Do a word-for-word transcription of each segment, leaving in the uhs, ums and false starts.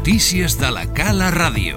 Notícies de la Cala Ràdio.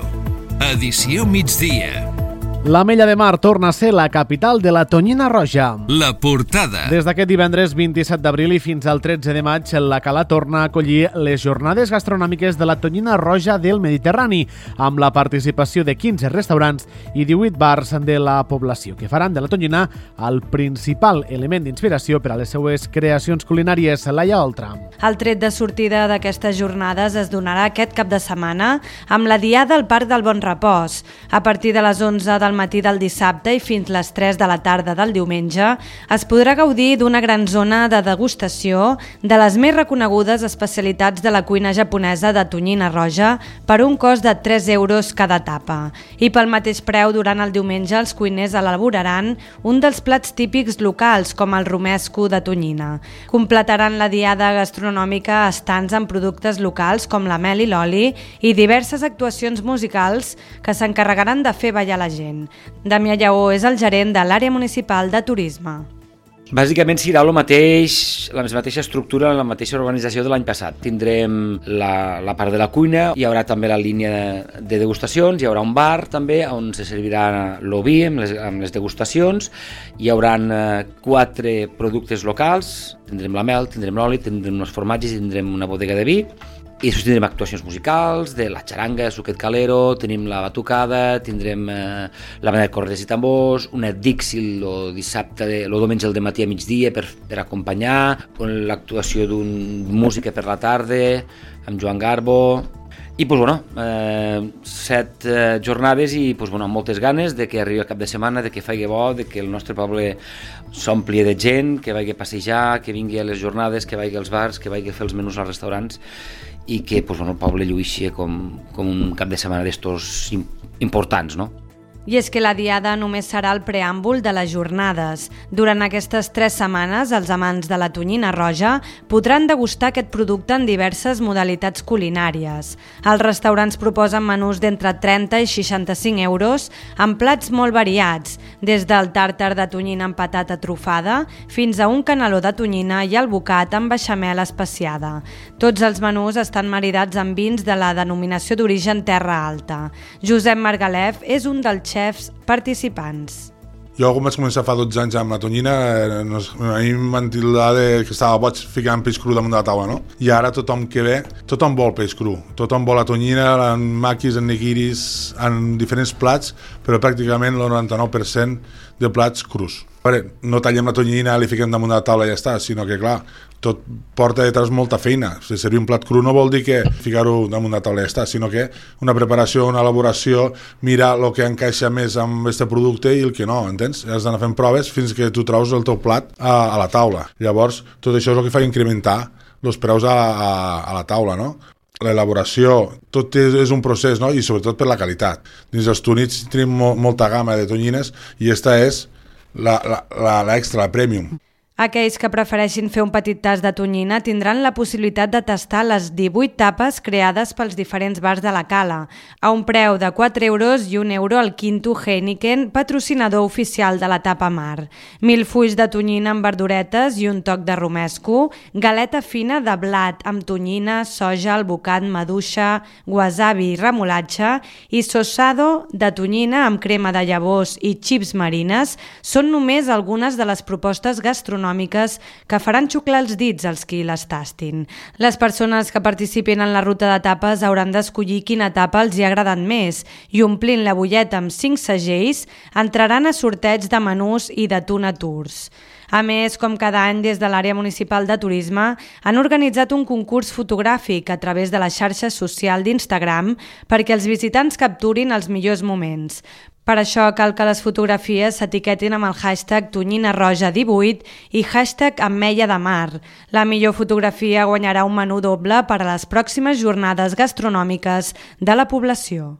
Edició migdia. L'Ametlla de Mar torna a ser la capital de la tonyina roja. La portada. Des d'aquest divendres vint-i-set d'abril i fins al tretze de maig, la Cala torna a acollir les jornades gastronòmiques de la tonyina roja del Mediterrani, amb la participació de quinze restaurants i divuit bars de la població, que faran de la tonyina el principal element d'inspiració per a les seues creacions culinàries. Laia Oltra. El tret de sortida d'aquestes jornades es donarà aquest cap de setmana amb la diada al Parc del Bon Repòs. A partir de les onze del matí del dissabte i fins les tres de la tarda del diumenge es podrà gaudir d'una gran zona de degustació de les més reconegudes especialitats de la cuina japonesa de tonyina roja per un cost de tres euros cada tapa. I pel mateix preu, durant el diumenge, els cuiners elaboraran un dels plats típics locals, com el romesco de tonyina. Completaran la diada gastronòmica estants amb productes locals com la mel i l'oli i diverses actuacions musicals que s'encarregaran de fer ballar la gent. Damià Lleó és el gerent de l'àrea municipal de turisme. Bàsicament serà el mateix, la mateixa estructura, la mateixa organització de l'any passat. Tindrem la, la part de la cuina, hi haurà també la línia de, de degustacions, hi haurà un bar també on se servirà l'oví amb les, amb les degustacions, hi haurà eh, quatre productes locals, tindrem la mel, tindrem l'oli, tindrem uns formatges i tindrem una bodega de vi. I després tindrem actuacions musicals, de la xaranga, suquet calero, tenim la batucada, tindrem eh, la banda de cordes i tambors, una Dixie el dissabte, el diumenge al dematí a migdia per, per acompanyar, l'actuació d'un música per la tarda, amb Joan Garbo. I pues, bueno, eh, set eh, jornades i pues, bueno, amb moltes ganes de que arribi el cap de setmana, de que faci bo, de que el nostre poble s'ompli de gent, que vagi a passejar, que vingui a les jornades, que vagi als bars, que vagi a fer els menús als restaurants i que pues, bueno, el poble lluïxi com, com un cap de setmana d'estos importants, no? I és que la diada només serà el preàmbul de les jornades. Durant aquestes tres setmanes, els amants de la tonyina roja podran degustar aquest producte en diverses modalitats culinàries. Els restaurants proposen menús d'entre trenta i seixanta-cinc euros amb plats molt variats, des del tàrtar de tonyina amb patata trufada fins a un caneló de tonyina i el bocat amb beixamel especiada. Tots els menús estan maridats amb vins de la denominació d'origen Terra Alta. Josep Margalef és un dels xefs participants. Jo quan vaig començar fa dotze anys amb la tonyina, a mi em van tildar de que estava boig ficant peix cru damunt de la taula, no? I ara tothom que ve, tothom vol peix cru, tothom vol la tonyina, en maquis, en nigiris, en diferents plats, però pràcticament el noranta-nou per cent de plats crus. No tallem la tonyina, li fiquem damunt de la taula i ja està, sinó que, clar, tot porta detrás molta feina. Si servir un plat cru no vol dir que ficar-ho damunt de la taula i ja està, sinó que una preparació, una elaboració, mirar el que encaixa més amb aquest producte i el que no, entens? Has d'anar fent proves fins que tu treus el teu plat a, a la taula. Llavors, tot això és el que fa incrementar els preus a, a, a la taula, no? L'elaboració, tot és, és un procés, no? I sobretot per la qualitat. Dins els túnids tenim mo, molta gamma de tonyines i aquesta és la, la, la, la extra, la premium. Aquells que prefereixin fer un petit tast de tonyina tindran la possibilitat de tastar les divuit tapes creades pels diferents bars de la Cala, a un preu de quatre euros i un euro al quinto Heineken, patrocinador oficial de la tapa mar. Mil fulls de tonyina amb verduretes i un toc de romesco, galeta fina de blat amb tonyina, soja, albocat, maduixa, wasabi i remolatge i sosado de tonyina amb crema de llavors i xips marines són només algunes de les propostes gastronòmiques que faran xuclar els dits als qui les tastin. Les persones que participin en la ruta de tapes hauran d'escollir quina tapa els hi ha agradat més i omplint la bulleta amb cinc segells entraran a sorteig de menús i de tuna tours. A més, com cada any des de l'àrea municipal de turisme, han organitzat un concurs fotogràfic a través de la xarxa social d'Instagram perquè els visitants capturin els millors moments. Per això cal que les fotografies s'etiquetin amb el hashtag tonyina roja divuit i hashtag ametlla de mar. La millor fotografia guanyarà un menú doble per a les pròximes jornades gastronòmiques de la població.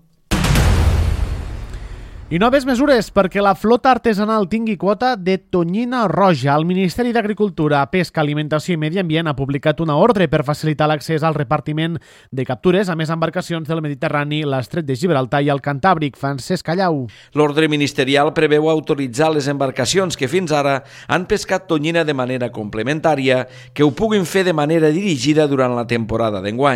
I noves mesures perquè la flota artesanal tingui quota de tonyina roja. El Ministeri d'Agricultura, Pesca, Alimentació i Medi Ambient ha publicat una ordre per facilitar l'accés al repartiment de captures a més embarcacions del Mediterrani, l'Estret de Gibraltar i el Cantàbric. Francesc Callau. L'ordre ministerial preveu autoritzar les embarcacions que fins ara han pescat tonyina de manera complementària que ho puguin fer de manera dirigida durant la temporada d'enguany.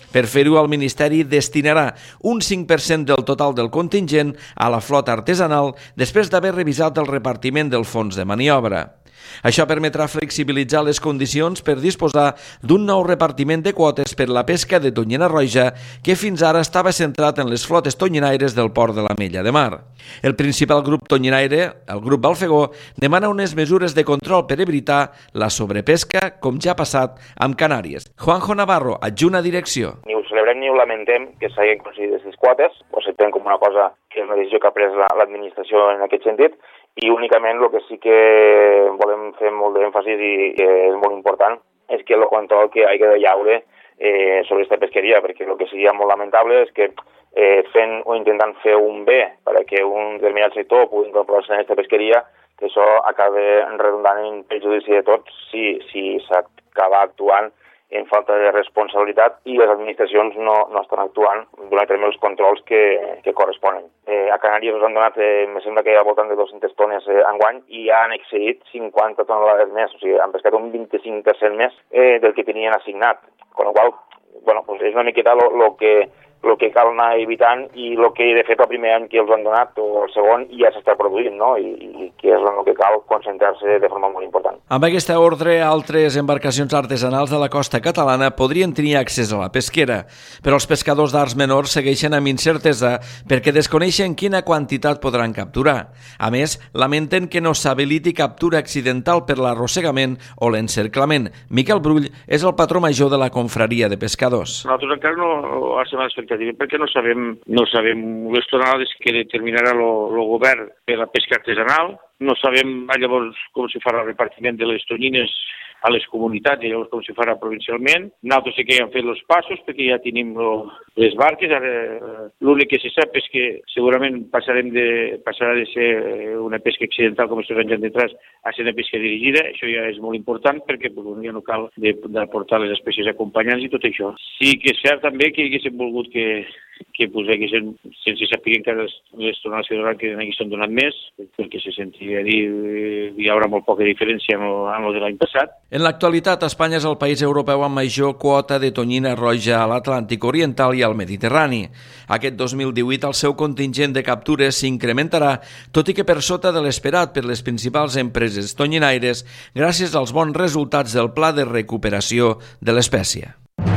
Per fer-ho, el Ministeri destinarà un cinc per cent del total del contingent a la flota artesanal després d'haver revisat el repartiment del fons de maniobra. Això permetrà flexibilitzar les condicions per disposar d'un nou repartiment de quotes per la pesca de tonyina roja que fins ara estava centrat en les flotes tonyinaires del port de l'Ametlla de Mar. El principal grup tonyinaire, el grup Balfegó, demana unes mesures de control per evitar la sobrepesca, com ja ha passat amb Canàries. Juanjo Navarro, adjunt a direcció. Ni ho celebrem ni ho lamentem que s'hagin aconseguit aquestes quotes, ho acceptem com una cosa que és una decisió que ha pres l'administració en aquest sentit, i únicament el que sí que volem fer molt d'èmfasis i és molt important és que el control que hi ha de llaure eh, sobre aquesta pesqueria, perquè el que seria molt lamentable és que eh, fent o intentant fer un bé perquè un determinat sector pugui incorporar-se en aquesta pesqueria, que això acaba redundant en perjudici de tots si, si s'acaba actuant en falta de responsabilitat i les administracions no, no estan actuant durant també els controls que, que corresponen. Eh, a Canàries us han donat, eh, me sembla que hi ha al voltant de dues-centes tones eh, enguany i ja han excedit cinquanta tonelades més, o sigui, han pescat un vint-i-cinc per cent més eh, del que tenien assignat. Con la qual cosa, bueno, pues és una miqueta lo, lo que el que cal anar evitant i el que de fet el primer any que els han donat o el segon ja s'està produint, no? I, i que és el que cal concentrar-se de forma molt important. Amb aquesta ordre, altres embarcacions artesanals de la costa catalana podrien tenir accés a la pesquera, però els pescadors d'arts menors segueixen amb incertesa perquè desconeixen quina quantitat podran capturar. A més, lamenten que no s'habiliti captura accidental per l'arrossegament o l'encerclament. Miquel Brull és el patró major de la confraria de pescadors. Nosaltres encara no estem a l'expectativa perquè no sabem, no sabem les tonelades que determinarà el govern per la pesca artesanal, no sabem llavors com se farà el repartiment de les tonyines a les comunitats i llavors com se farà provincialment. Nosaltres sí que hem fet els passos perquè ja tenim lo, les barques. Ara l'únic que se sap és que segurament passarem de, passarà de ser una pesca accidental com estos anys detrás a ser una pesca dirigida. Això ja és molt important perquè bueno, ja no cal de, de portar les espècies acompanyants i tot això. Sí que és cert també que haguéssim volgut que que pues, haguessin, sense saber que les, les tonades que donaran que n'haguessin donat més, perquè se sentia dir hi haurà molt poca diferència amb el de l'any passat. En l'actualitat, Espanya és el país europeu amb major quota de tonyina roja a l'Atlàntic Oriental i al Mediterrani. Aquest dos mil divuit el seu contingent de captures s'incrementarà, tot i que per sota de l'esperat per les principals empreses tonyinaires, gràcies als bons resultats del pla de recuperació de l'espècie.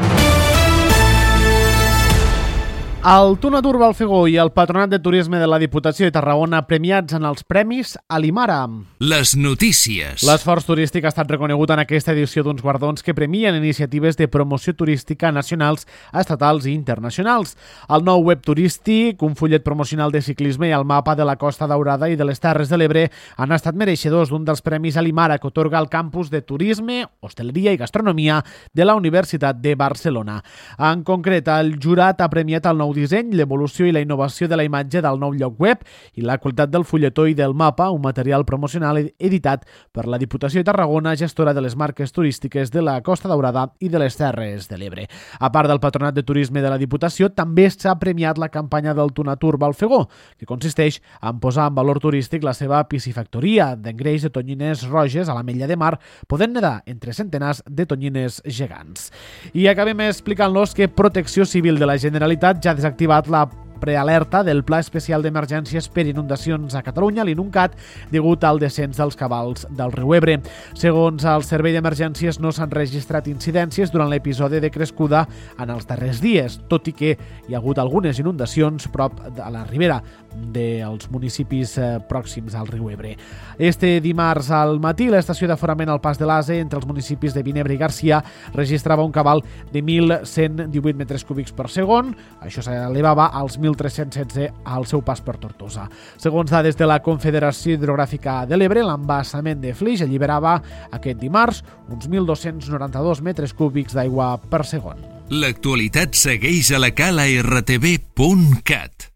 El Tunatur Balfegó i el Patronat de Turisme de la Diputació de Tarragona premiats en els Premis Alimara. Les notícies. L'esforç turístic ha estat reconegut en aquesta edició d'uns guardons que premien iniciatives de promoció turística nacionals, estatals i internacionals. El nou web turístic, un fullet promocional de ciclisme i el mapa de la Costa Daurada i de les Terres de l'Ebre han estat mereixedors d'un dels Premis Alimara que otorga el Campus de Turisme, Hostaleria i Gastronomia de la Universitat de Barcelona. En concret, el jurat ha premiat el nou disseny, l'evolució i la innovació de la imatge del nou lloc web i la qualitat del fulletó i del mapa, un material promocional editat per la Diputació de Tarragona, gestora de les marques turístiques de la Costa Daurada i de les Terres de l'Ebre. A part del Patronat de Turisme de la Diputació, també s'ha premiat la campanya del Tunatur Balfegó, que consisteix en posar en valor turístic la seva piscifactoria d'engreix de tonyines roges a l'Ametlla de Mar, podent nedar entre centenars de tonyines gegants. I acabem explicant-los que Protecció Civil de la Generalitat ja ha desactivat la prealerta del Pla Especial d'Emergències per Inundacions a Catalunya, l'INUNCAT, degut al descens dels cabals del riu Ebre. Segons el Servei d'Emergències, no s'han registrat incidències durant l'episodi de crescuda en els darrers dies, tot i que hi ha hagut algunes inundacions prop de la ribera dels municipis pròxims al riu Ebre. Este dimarts al matí, l'estació d'aforament al Pas de l'Ase, entre els municipis de Vinebre i Garcia, registrava un cabal de mil cent divuit metres cúbics per segon. Això s'elevava als mil tres-cents setze al seu pas per Tortosa. Segons dades de la Confederació Hidrogràfica de l'Ebre, l'embassament de Flix alliberava aquest dimarts uns mil dos-cents noranta-dos metres cúbics d'aigua per segon. L'actualitat segueix a la cala r t v punt cat.